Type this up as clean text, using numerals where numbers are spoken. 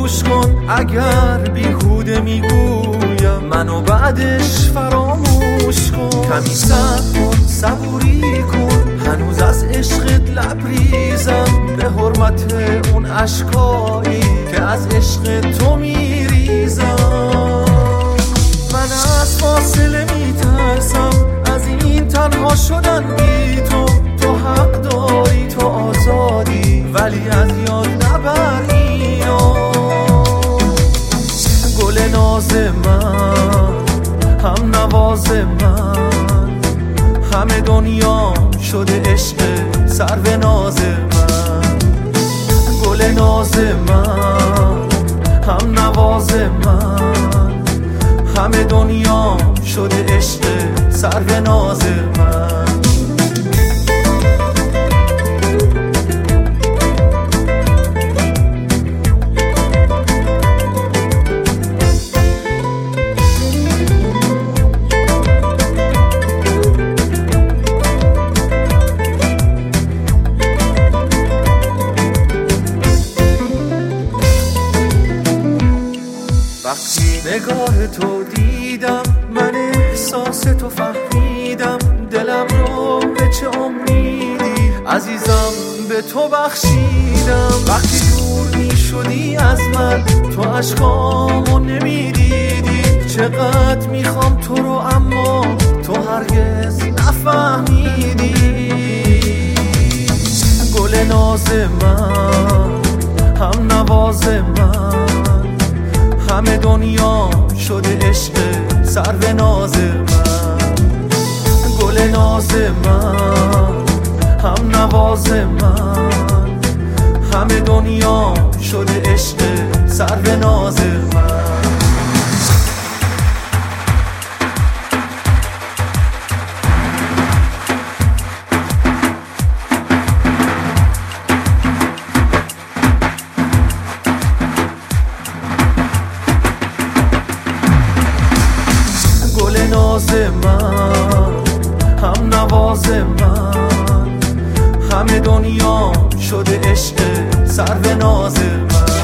گوش کن اگر بیهوده میگویم منو بعدش فراموش کن. کمی صبر کن صبوری کن هنوز از عشقت لبریزم به حرمت اون عشقایی که از عشق تو میریزم. من از فاصله میترسم از این تنها شدن بی تو. تو حق داری تو آزادی ولی از یاد نبر اینو. گل ناز من هم نواز من همه دنیا شده عشق سر به ناز من. گل ناز من هم نواز من همه دنیا شده عشق سر به ناز من. وقتی نگاه تو دیدم من احساس تو فهمیدم. دلم رو به چه امیدی عزیزم به تو بخشیدم. وقتی دور می شدی از من تو عشقامو نمی دیدی. چقدر میخوام تو رو اما تو هرگز نفهمیدی. گل ناز من هم نواز من همه دنیا شده عشق سر به ناز من. گل ناز من هم نواز من همه دنیا شده عشق سر به ناز من. گل ناز من هم نواز من همه دنیا شده عشق سر به ناز من.